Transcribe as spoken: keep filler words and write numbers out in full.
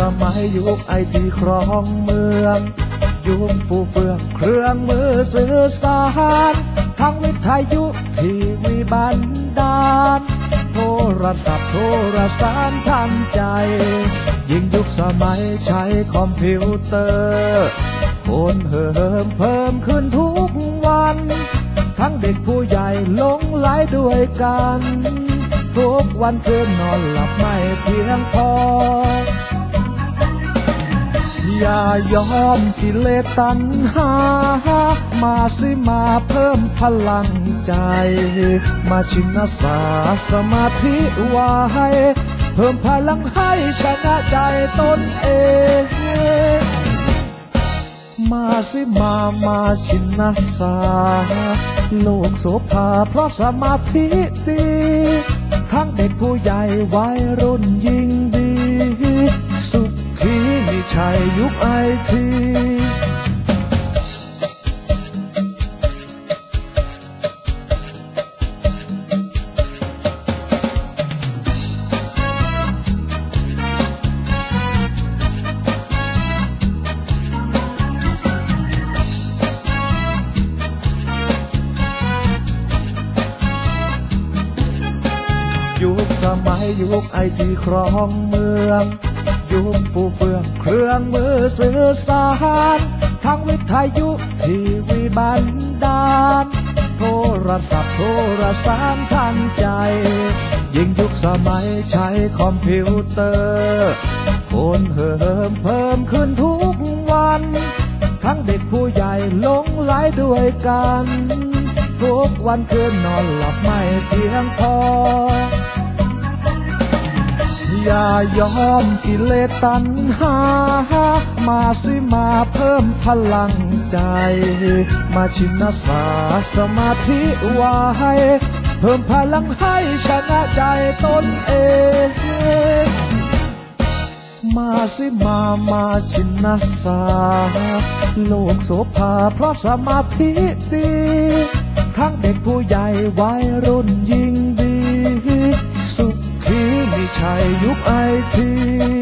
มัยยุคไอทีครองเมืองยุคฟูเฟืองเครื่องมือสื่อสารทั้งวิทยุทีวีบันดาลโทรศัพท์โทรสารทันใจยิ่งยุคสมัยใช้คอมพิวเตอร์คนเหิมเพิ่มขึ้นทุกวันทั้งเด็กผู้ใหญ่หลงไหลด้วยกันทุกวันคืนนอนหลับไม่เพียงพออย่ายอมกิเลสตัณหามาสิมาเพิ่มพลังใจมาชิมนาสาสมาธิไว้เพิ่มพลังให้ชนะใจตนเองมาสิมามาชิมนาสาโลกโสภาเพราะสมาธิดีทั้งเด็กผู้ใหญ่วัยรุ่นยิ่งดีสุขีไม่ใช่ยุคไอทียุคสมัยยุคไอทีครองเมืองยุคฟูเฟืองเครื่องมือสื่อสารทั้งวิทยุทีวีบันดาลโทรศัพท์โทรสารทันใจยิ่งยุคสมัยใช้คอมพิวเตอร์คนเหิมเพิ่มขึ้นทุกวันทั้งเด็กผู้ใหญ่หลงไหลด้วยกันทุกวันคืนนอนหลับไม่เพียงพออย่ายอมกิเลสตัณหามาสิมาเพิ่มพลังใจมาชิมนาสาสมาธิไว้เพิ่มพลังให้ชนะใจตนเองมาสิมามาชิมนาสาโลกโสภาเพราะสมาธิดีทั้งเด็กผู้ใหญ่วัยรุ่นยิ่งดีสุขีไม่ใช่ยุคไอที